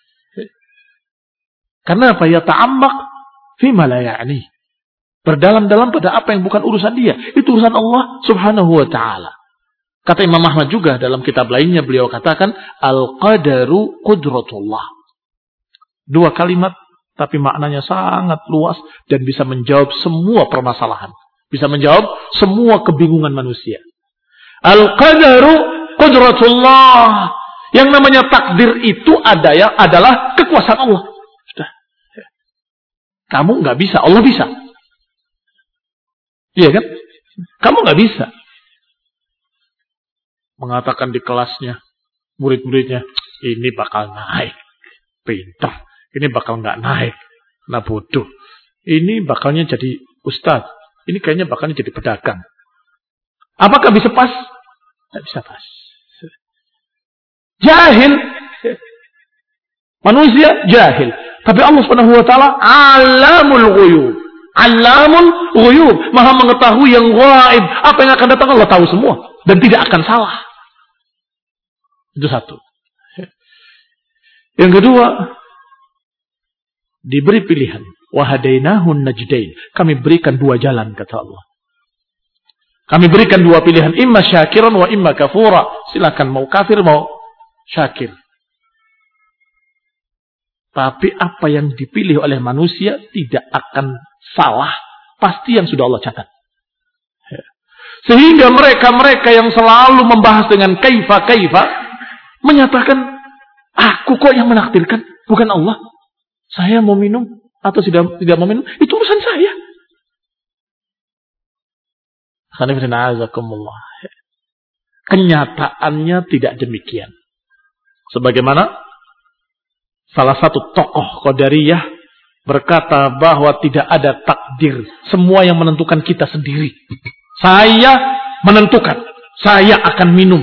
Karena apa? Ya ta'ammak fima la ya'ni. Berdalam-dalam pada apa yang bukan urusan dia. Itu urusan Allah subhanahu wa ta'ala. Kata Imam Ahmad juga dalam kitab lainnya, beliau katakan al-qadaru qudratullah. Dua kalimat tapi maknanya sangat luas dan bisa menjawab semua permasalahan, bisa menjawab semua kebingungan manusia. Al-qadaru qudratullah. Yang namanya takdir itu ada ya, adalah kekuasaan Allah. Sudah. Kamu nggak bisa, Allah bisa. Iya kan? Kamu nggak bisa mengatakan di kelasnya, murid-muridnya, ini bakal naik, pintar. Ini bakal nggak naik, nah bodoh. Ini bakalnya jadi ustadz. Ini kayaknya bakalnya jadi pedagang. Apakah bisa pas? Tidak bisa pas. Jahil. Manusia jahil. Tapi Allah Subhanahu wa taala alamul ghuyub. Alamul ghuyub, Maha mengetahui yang gaib. Apa yang akan datang Allah tahu semua dan tidak akan salah. Itu satu. Yang kedua, diberi pilihan. Wahadainahun najdain. Kami berikan dua jalan, kata Allah. Kami berikan dua pilihan. Imma syakiran wa imma kafura. Silakan mau kafir mau syakir. Tapi apa yang dipilih oleh manusia tidak akan salah. Pasti yang sudah Allah catat. Sehingga mereka-mereka yang selalu membahas dengan kaifa-kaifa menyatakan, aku kok yang menakdirkan, bukan Allah. Saya mau minum atau tidak tidak mau minum, itu urusan saya. Kenyataannya tidak demikian. Sebagaimana salah satu tokoh Qadariyah berkata bahwa tidak ada takdir. Semua yang menentukan kita sendiri. Saya menentukan. Saya akan minum.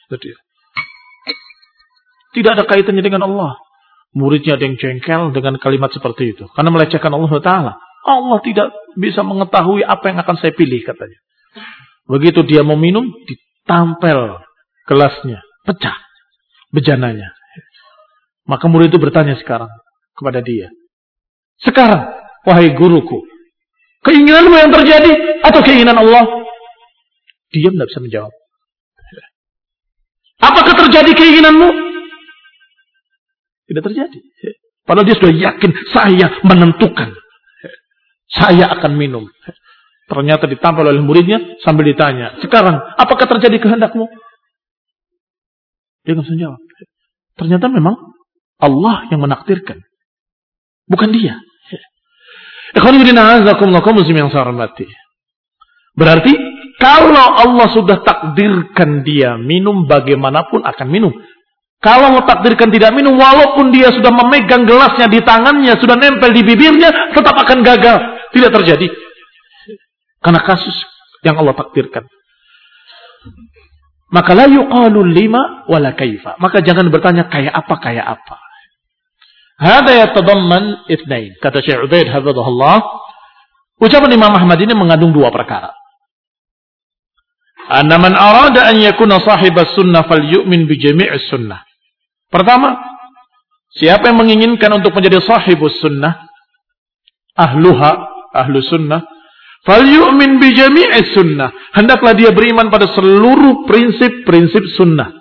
Tidak ada kaitannya dengan Allah. Muridnya ada yang jengkel dengan kalimat seperti itu. Karena melecehkan Allah Ta'ala. Allah tidak bisa mengetahui apa yang akan saya pilih, katanya. Begitu dia mau minum, ditampel gelasnya. Pecah bejananya. Maka murid itu bertanya sekarang kepada dia. Sekarang, wahai guruku, keinginanmu yang terjadi atau keinginan Allah? Dia tidak bisa menjawab. Apakah terjadi keinginanmu? Tidak terjadi. Padahal dia sudah yakin, saya menentukan. Saya akan minum. Ternyata ditampil oleh muridnya sambil ditanya, sekarang apakah terjadi kehendakmu? Dia tidak bisa menjawab. Ternyata memang Allah yang menakdirkan. Bukan dia. Berarti kalau Allah sudah takdirkan dia minum, bagaimanapun akan minum. Kalau Allah takdirkan tidak minum, walaupun dia sudah memegang gelasnya di tangannya, sudah nempel di bibirnya, tetap akan gagal. Tidak terjadi. Karena kasus yang Allah takdirkan. Maka la yuqalu lima wala kaifa. Maka jangan bertanya kayak apa, kayak apa. Hada yatadamman itsnain. Kata Syekh Ubaid hafizahullah, ucapan Imam Ahmad ini mengandung dua perkara. Anna man arada an yakuna sahibas sunnah falyu'min bi jami'is sunnah. Pertama, siapa yang menginginkan untuk menjadi sahibus sunnah, ahluha, ahlu sunnah, falyu'min bi jami'is sunnah. Hendaklah dia beriman pada seluruh prinsip-prinsip sunnah.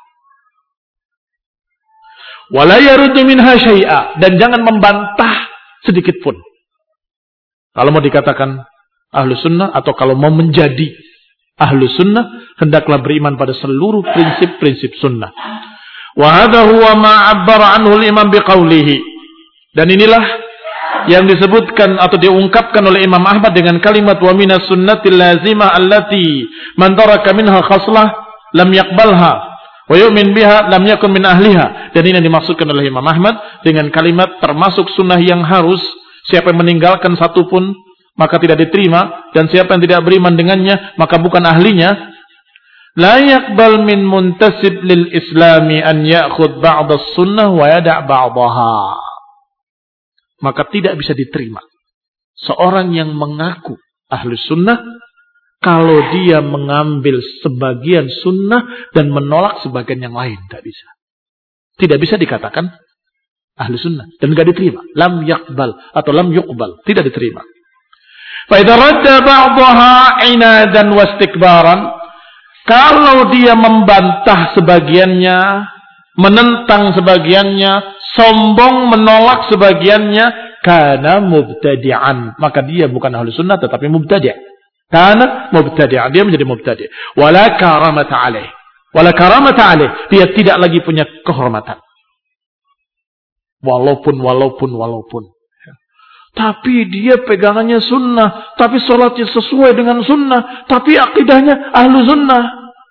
Wala yaruddu minha syai'a, dan jangan membantah sedikit pun. Kalau mau dikatakan ahlu sunnah atau kalau mau menjadi ahlu sunnah, hendaklah beriman pada seluruh prinsip-prinsip sunnah. Wa hadha huwa ma 'abbara anhu al-imam biqaulihi. Dan inilah yang disebutkan atau diungkapkan oleh Imam Ahmad dengan kalimat wa minas sunnatil lazimah allati man taraka minha khaslah lam yaqbalha wa yu'min biha lam yakun min ahliha. Dan ini yang dimaksudkan oleh Imam Ahmad dengan kalimat termasuk sunnah yang harus, siapa yang meninggalkan satu pun maka tidak diterima, dan siapa yang tidak beriman dengannya maka bukan ahlinya. La yaqbal min muntasib lil islami an ya'khud ba'd as-sunnah wa yada' ba'daha. Maka tidak bisa diterima seorang yang mengaku ahli sunnah kalau dia mengambil sebagian sunnah dan menolak sebagian yang lain. Tidak bisa. Tidak bisa dikatakan ahli sunnah dan tidak diterima. Lam yaqbal atau lam yuqbal, tidak diterima. Fa idza radda ba'daha 'inadan wastikbaran, Kalau dia membantah sebagiannya, menentang sebagiannya, sombong menolak sebagiannya, kana mubtadi'an, maka dia bukan ahlu sunnah tetapi mubtadi'. Kana mubtadi'an, dia menjadi mubtadi'. Wala karamata alaih, wala karamata alaih, dia tidak lagi punya kehormatan. Walaupun, walaupun, walaupun. Tapi dia pegangannya sunnah. Tapi sholatnya sesuai dengan sunnah. Tapi akidahnya ahlu sunnah.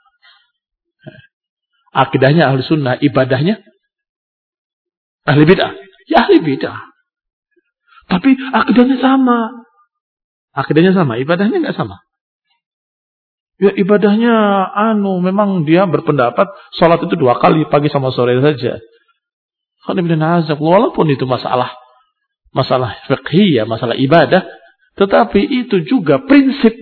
Akidahnya ahlu sunnah. Ibadahnya ahli bid'ah. Ya ahli bid'ah. Tapi akidahnya sama. Akidahnya sama. Ibadahnya nggak sama. Ya ibadahnya anu. Memang dia berpendapat sholat itu dua kali. Pagi sama sore saja. Walaupun itu masalah masalah fiqhiyah, masalah ibadah, tetapi itu juga prinsip.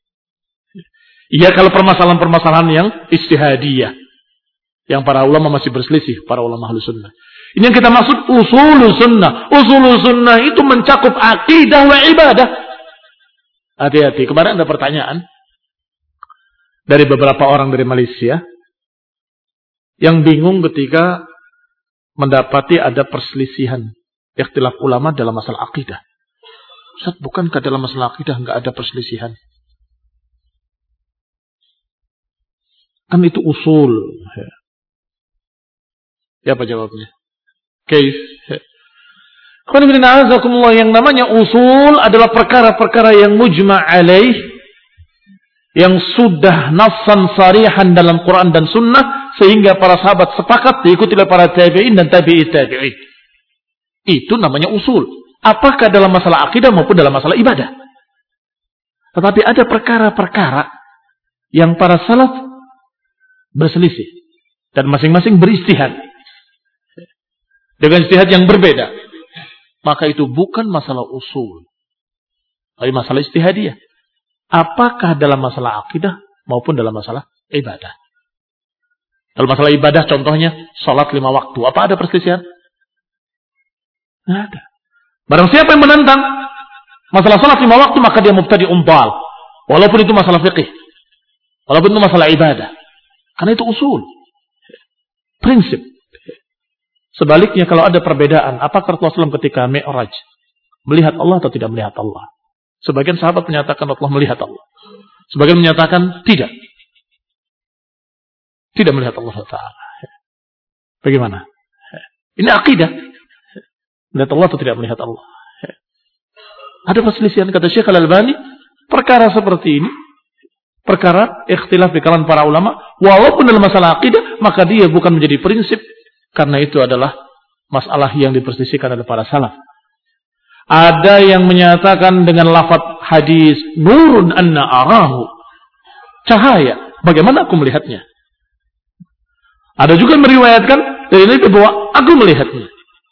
Ya kalau permasalahan-permasalahan yang ijtihadiyah, yang para ulama masih berselisih, para ulama ahlu sunnah. Ini yang kita maksud usul sunnah. Usul sunnah itu mencakup akidah wa ibadah. Hati-hati, kemarin ada pertanyaan dari beberapa orang dari Malaysia yang bingung ketika mendapati ada perselisihan ikhtilaf ulama dalam masalah akidah. Ustaz, bukankah dalam masalah akidah enggak ada perselisihan? Kan itu usul. Ya apa jawabnya? Kaif? Yang namanya usul adalah perkara-perkara yang mujma' alaih, yang sudah nassan sarihan dalam Quran dan Sunnah, sehingga para sahabat sepakat, diikuti oleh para tabi'in dan tabi'i tabi'in. Itu namanya usul. Apakah dalam masalah akidah maupun dalam masalah ibadah. Tetapi ada perkara-perkara yang para salaf berselisih. Dan masing-masing beristihad. Dengan istihad yang berbeda. Maka itu bukan masalah usul. Tapi masalah istihadiyah. Apakah dalam masalah akidah maupun dalam masalah ibadah. Dalam masalah ibadah contohnya sholat lima waktu. Apa ada perselisihan? Tidak ada. Barang siapa yang menentang masalah salat lima waktu, maka dia mubtadi umbal. Walaupun itu masalah fiqih. Walaupun itu masalah ibadah. Karena itu usul. Prinsip. Sebaliknya kalau ada perbedaan, apakah Rasulullah shallallahu alaihi wasallam ketika Mi'raj melihat Allah atau tidak melihat Allah? Sebagian sahabat menyatakan Allah melihat Allah. Sebagian menyatakan tidak. Tidak melihat Allah Ta'ala. Bagaimana? Ini akidah. Melihat Allah atau tidak melihat Allah. Ada perselisihan, kata Syekh Al-Albani, perkara seperti ini, perkara ikhtilaf di kalangan para ulama, walaupun dalam masalah akidah, maka dia bukan menjadi prinsip, karena itu adalah masalah yang diperselisihkan oleh para salaf. Ada yang menyatakan dengan lafaz hadis, nurun anna arahu, cahaya, bagaimana aku melihatnya. Ada juga yang meriwayatkan dari Nabi bahwa aku melihatnya.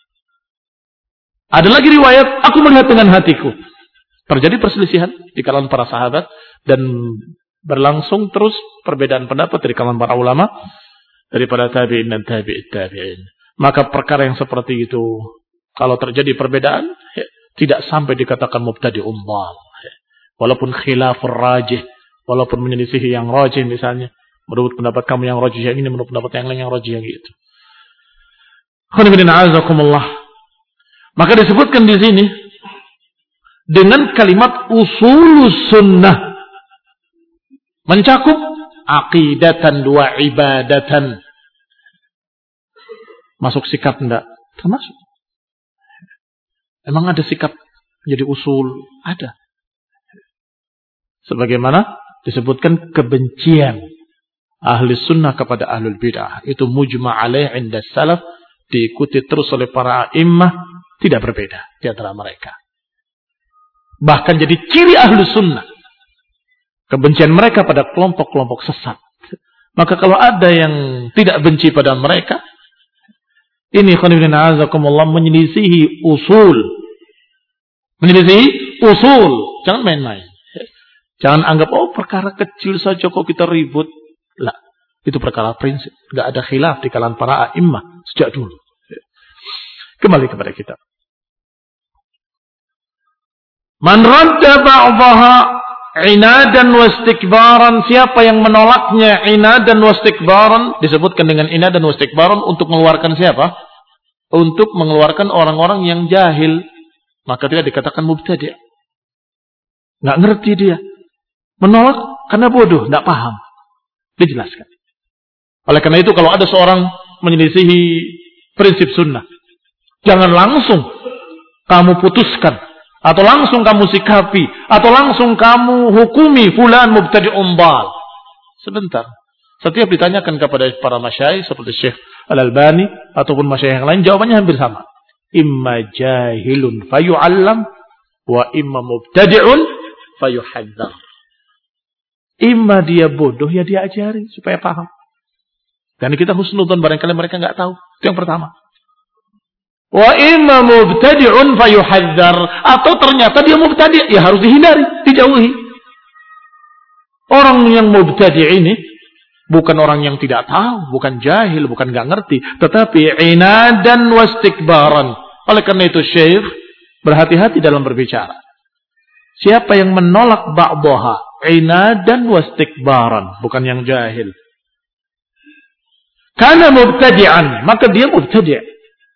Ada lagi riwayat, aku melihat dengan hatiku. Terjadi perselisihan di kalangan para sahabat dan berlangsung terus perbedaan pendapat dari kalangan para ulama daripada tabi'in dan tabi'it tabi'in. Maka perkara yang seperti itu, kalau terjadi perbedaan, ya, tidak sampai dikatakan mubtadi umbal. Ya. Walaupun khilafur rajih, walaupun menyelisihi yang rajih misalnya, menurut pendapat kamu yang rajih yang ini, menurut pendapat yang lain yang rajih yang itu. Khonibidin a'azakumullah. Maka disebutkan di sini dengan kalimat usul sunnah mencakup aqidatan dua ibadatan. Masuk sikap enggak? Termasuk. Emang ada sikap jadi usul? Ada. Sebagaimana disebutkan kebencian ahli sunnah kepada ahlul bid'ah. Itu mujma' alaih inda salaf, diikuti terus oleh para a'immah. Tidak berbeda di antara mereka. Bahkan jadi ciri ahlu sunnah. Kebencian mereka pada kelompok-kelompok sesat. Maka kalau ada yang tidak benci pada mereka, ini khonibin a'azakumullah menyelisihi usul. Menyelisihi usul. Jangan main-main. Jangan anggap, oh perkara kecil saja kok kita ribut. Lah, itu perkara prinsip. Tidak ada khilaf di kalangan para a'immah sejak dulu. Kembali kepada kita. Man radda ba'daha Inadan wastikbaran, siapa yang menolaknya inadan wastikbaran, disebutkan dengan inadan wastikbaran untuk mengeluarkan siapa? Untuk mengeluarkan orang-orang yang jahil. Maka tidak dikatakan mubtadi'. Nggak ngerti dia. Menolak karena bodoh, nggak paham. Dijelaskan. Oleh karena itu kalau ada seorang menyelisihi prinsip sunnah, jangan langsung kamu putuskan, atau langsung kamu sikapi, atau langsung kamu hukumi fulan mubtadi'un dhal. Sebentar. Setiap ditanyakan kepada para masyayikh seperti Syekh Al-Albani ataupun masyayikh yang lain, jawabannya hampir sama. Imma jahilun fayu'allam wa imma mubtadi'un fayuhadzar. Imma dia bodoh, ya dia ajari supaya paham. Dan kita husnudzon barangkali mereka enggak tahu. Itu yang pertama. Wa imma mubtadi'un fayuhadzar, atau ternyata dia mubtadi', ya harus dihindari, dijauhi. Orang yang mubtadi' ini bukan orang yang tidak tahu, bukan jahil, bukan enggak ngerti, tetapi inadan wastikbaran. Oleh karena itu Syekh berhati-hati dalam berbicara. Siapa yang menolak ba'daha inadan wastikbaran, bukan yang jahil, kana mubtadi'an, maka dia mubtadi'.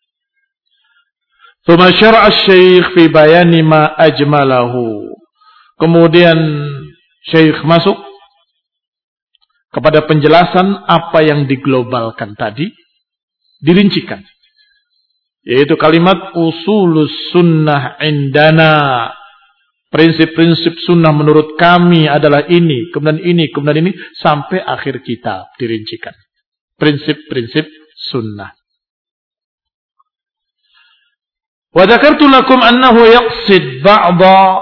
ثم شرع الشيخ في بيان ما أجمله. Kemudian Syekh masuk kepada penjelasan apa yang diglobalkan tadi, dirincikan. Yaitu kalimat usulus sunnah indana. Prinsip-prinsip sunnah menurut kami adalah ini, kemudian ini, kemudian ini, sampai akhir kitab dirincikan. Prinsip-prinsip sunnah. Wa dzakartu lakum annahu yaqsid ba'dha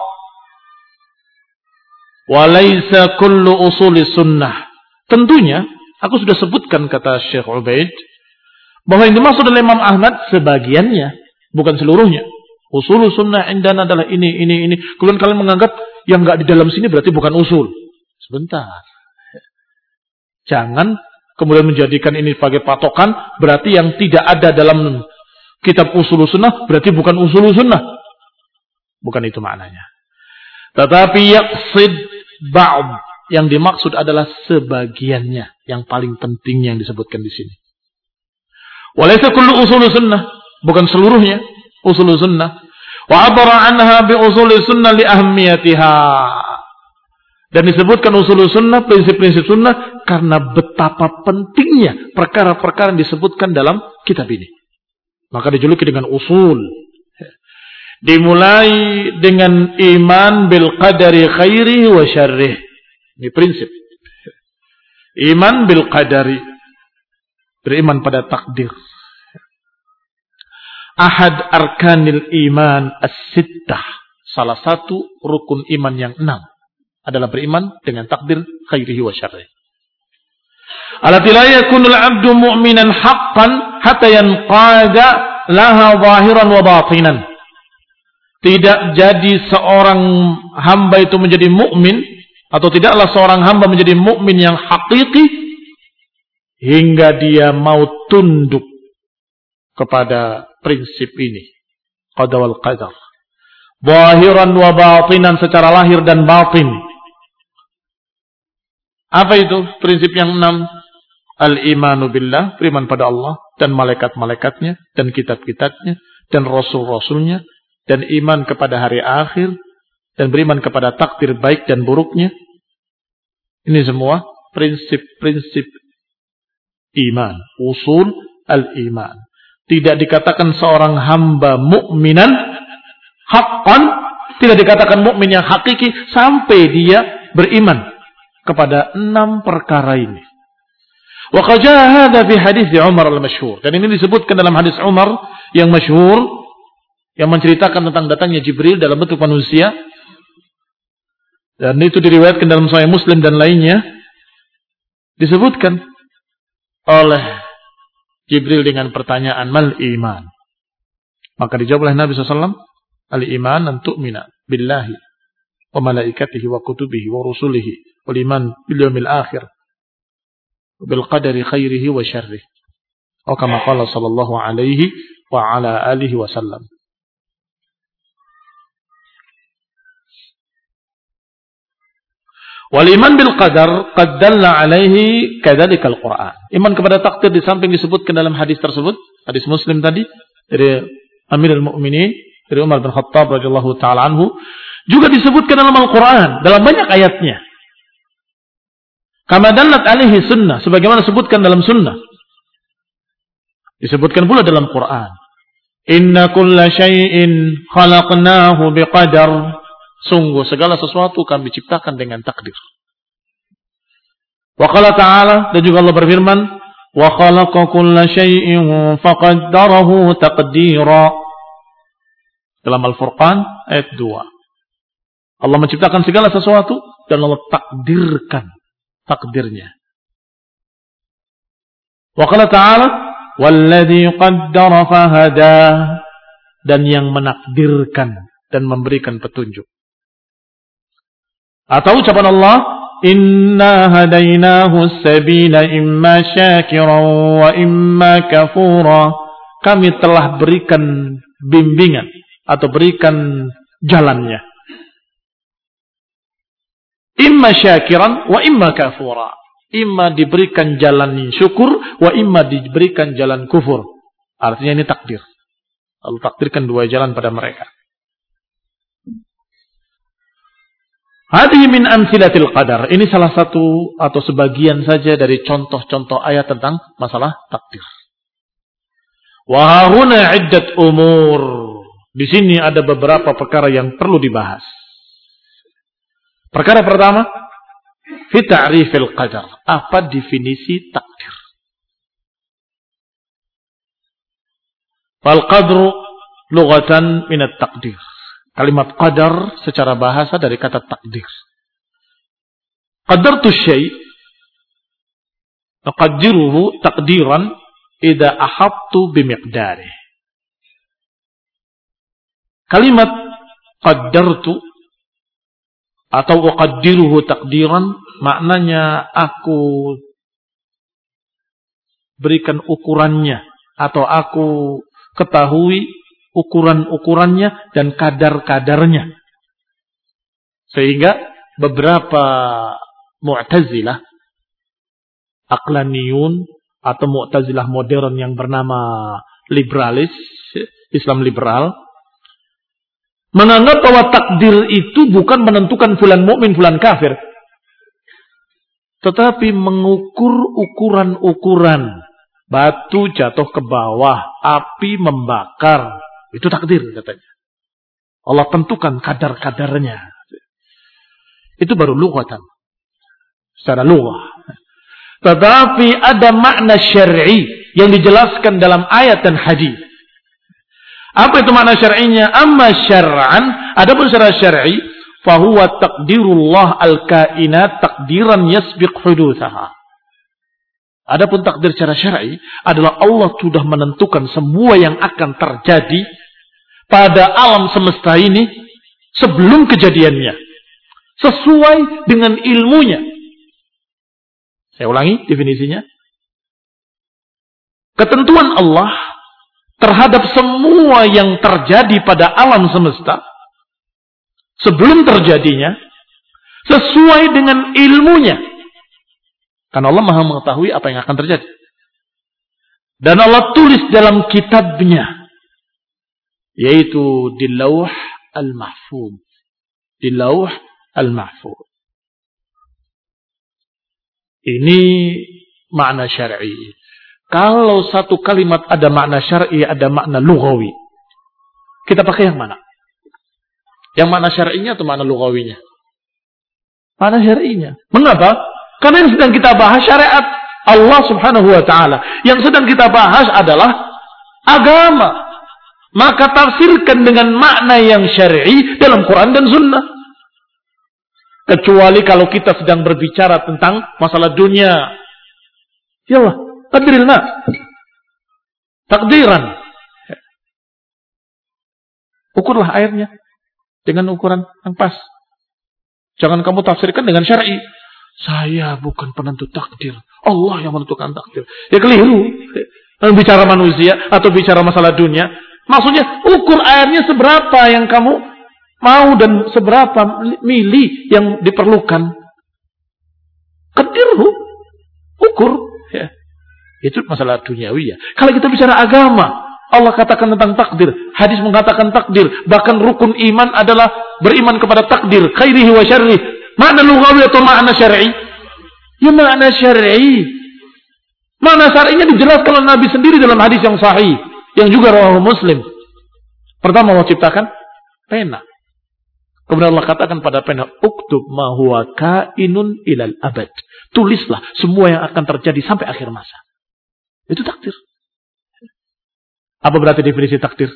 wa laysa kullu usuli sunnah. Tentunya aku sudah sebutkan, kata Syekh Ubaid, bahwa yang dimaksud oleh Imam Ahmad sebagiannya, bukan seluruhnya. Usul sunnah indana adalah ini, ini, ini. Kemudian kalian menganggap yang enggak di dalam sini berarti bukan usul. Sebentar. Jangan kemudian menjadikan ini sebagai patokan, berarti yang tidak ada dalam kitab usul sunnah berarti bukan usul sunnah. Bukan itu maknanya. Tetapi yaqsid ba'd, yang dimaksud adalah sebagiannya, yang paling penting yang disebutkan di sini. Walaysa kullu usul sunnah, bukan seluruhnya usul sunnah. Wa abara anha bi usul sunnah li ahamiyatiha. Dan disebutkan usul sunnah, prinsip-prinsip sunnah, karena betapa pentingnya perkara-perkara yang disebutkan dalam kitab ini. Maka dijuluki dengan usul. Dimulai dengan iman bil qadari khairihi wa syarrih. Ini prinsip. Iman bil qadari. Beriman pada takdir. Ahad arkanil iman as-sittah. Salah satu rukun iman yang enam adalah beriman dengan takdir khairihi wa syarrih. Alati la yakunul abdu mu'minan haqqan hatta yanqada laha zahiran wa batinan. Tidak jadi seorang hamba itu menjadi mukmin, atau tidaklah seorang hamba menjadi mukmin yang hakiki hingga dia mau tunduk kepada prinsip ini, qada wal qadar, zahiran wa batinan, secara lahir dan batin. Apa itu prinsip yang enam? Al-imanu billah, beriman pada Allah dan malaikat-malaikatnya dan kitab-kitabnya dan rasul-rasulnya, dan iman kepada hari akhir, dan beriman kepada takdir baik dan buruknya. Ini semua prinsip-prinsip iman, usul al-iman. Tidak dikatakan seorang hamba mukminan haqqan, tidak dikatakan mukmin yang hakiki sampai dia beriman kepada enam perkara ini. Wa qad jaa hadza fi hadits Umar al-masyhur. Dan ini disebutkan dalam hadis Umar yang masyhur, yang menceritakan tentang datangnya Jibril dalam bentuk manusia. Dan itu diriwayatkan dalam Sahih Muslim dan lainnya. Disebutkan oleh Jibril dengan pertanyaan, mal iman. Maka dijawab oleh Nabi sallallahu alaihi wasallam, al-iman an tu'mina billahi wa malaikatihi wa kutubihi wa rusulihi wal iman bil yaumil akhir bil qadari khairihi wa syarrihi. Atau kama qala sallallahu alaihi wa ala alihi wasallam. Wal iman bil qadar qad dalla alaihi kadzalika al-Qur'an. Iman kepada takdir di samping disebutkan dalam hadis tersebut, hadis Muslim tadi dari Amirul Mukminin dari Umar bin Khattab radhiyallahu taala anhu, juga disebutkan dalam Al-Qur'an dalam banyak ayatnya. Kama dallat alaihi sunnah, sebagaimana disebutkan dalam sunnah. Disebutkan pula dalam Quran. Inna kulla syai'in khalaqnahu biqadar. Sungguh segala sesuatu kami ciptakan dengan takdir. Wa qala ta'ala, dan juga Allah berfirman, wa khalaqa kulla syai'in faqaddarahu taqdira. Dalam Al-Furqan ayat dua. Allah menciptakan segala sesuatu dan Allah takdirkan takdirnya. Wa qala ta'ala, walladzi qaddara fahada, dan yang menakdirkan dan memberikan petunjuk. Atau ucapan Allah, inna hadainahu as-sabila imma syakiran wa imma kafura. Kami telah berikan bimbingan atau berikan jalannya. Imma syakiran wa imma kafura. Imma diberikan jalan syukur wa imma diberikan jalan kufur. Artinya ini takdir. Allah takdirkan dua jalan pada mereka. Hadhihi min amsilatil qadar. Ini salah satu atau sebagian saja dari contoh-contoh ayat tentang masalah takdir. Wa huna iddat umur. Di sini ada beberapa perkara yang perlu dibahas. Perkara pertama, fi ta'rifil qadar. Apa definisi takdir? Fal qadru lughatan min at-taqdir. Kalimat qadar secara bahasa dari kata takdir. Qadartu syai' aqaddiruhu taqdiran idza ahattu bimiqdarih. Kalimat qaddartu atau aqaddiruhu taqdiran maknanya aku berikan ukurannya atau aku ketahui ukuran-ukurannya dan kadar-kadarnya. Sehingga beberapa Mu'tazilah, Aqlaniyun atau Mu'tazilah modern yang bernama liberalis, Islam liberal, menganggap bahwa takdir itu bukan menentukan fulan mukmin, fulan kafir, tetapi mengukur ukuran-ukuran. Batu jatuh ke bawah, api membakar. Itu takdir katanya. Allah tentukan kadar-kadarnya. Itu baru lughatan. Secara lughah. Tetapi ada makna syar'i yang dijelaskan dalam ayat dan hadis. Apa itu makna syar'inya? Amma syar'an, adapun secara syar'i, fahuwa taqdirullah al-kainat taqdiran yasbiq hudutsaha. Adapun takdir secara syar'i adalah Allah sudah menentukan semua yang akan terjadi pada alam semesta ini sebelum kejadiannya. Sesuai dengan ilmunya. Saya ulangi definisinya. Ketentuan Allah terhadap semua yang terjadi pada alam semesta sebelum terjadinya sesuai dengan ilmunya. Karena Allah Maha mengetahui apa yang akan terjadi. Dan Allah tulis dalam kitabnya. Yaitu di Lauh Al-Mahfuz. Di Lauh Al-Mahfuz. Ini makna syar'i. Kalau satu kalimat ada makna syar'i, ada makna lughawi. Kita pakai yang mana? Yang makna syar'inya atau makna lughawinya? Makna syar'inya. Mengapa? Karena yang sedang kita bahas syariat Allah subhanahu wa ta'ala. Yang sedang kita bahas adalah agama. Maka tafsirkan dengan makna yang syar'i dalam Quran dan sunnah. Kecuali kalau kita sedang berbicara tentang masalah dunia. Yalah, qadril ma. Takdiran. Ukurlah airnya dengan ukuran yang pas. Jangan kamu tafsirkan dengan syar'i. Saya bukan penentu takdir. Allah yang menentukan takdir. Ya keliru. Bicara manusia atau bicara masalah dunia. Maksudnya ukur airnya seberapa yang kamu mau dan seberapa mili yang diperlukan. Qadirhu, ukur. Ya. Itu masalah duniawi ya. Kalau kita bicara agama, Allah katakan tentang takdir, hadis mengatakan takdir, bahkan rukun iman adalah beriman kepada takdir, khairihi wa syarrih. Makna lughawi atau makna syar'i? Ya makna syar'i. Makna syar'inya dijelaskan oleh Nabi sendiri dalam hadis yang sahih, yang juga rawahu Muslim. Pertama Allah ciptakan pena. Kemudian Allah katakan pada pena, uktub ma huwa kainun ilal abad. Tulislah semua yang akan terjadi sampai akhir masa. Itu takdir. Apa berarti definisi takdir?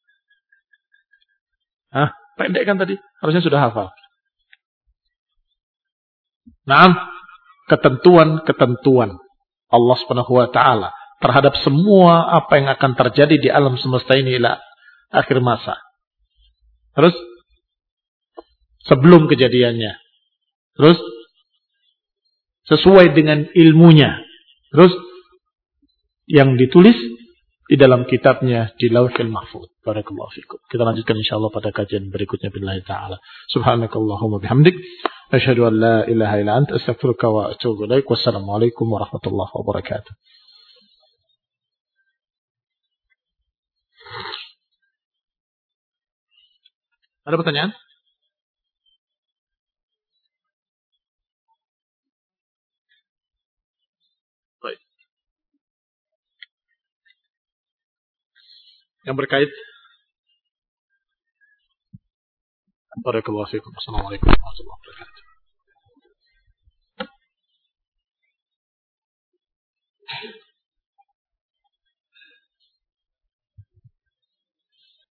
Hah? Pendek kan tadi? Harusnya sudah hafal. Naam, ketentuan-ketentuan Allah Subhanahu wa taala terhadap semua apa yang akan terjadi di alam semesta ini ila akhir masa. Terus sebelum kejadiannya. Terus sesuai dengan ilmunya. Terus yang ditulis di dalam kitabnya di Lauhil Mahfuz. Barakallahu fikum. Kita lanjutkan insyaallah pada kajian berikutnya billahi taala. Subhanakallahumma bihamdik asyhadu an la ilaha illa anta astaghfiruka wa atubu ilaik. Wassalamualaikum warahmatullahi wabarakatuh. Ada pertanyaan? Baik. Yang berkait. Barakallahu fikum. Assalamualaikum warahmatullahi wabarakatuh.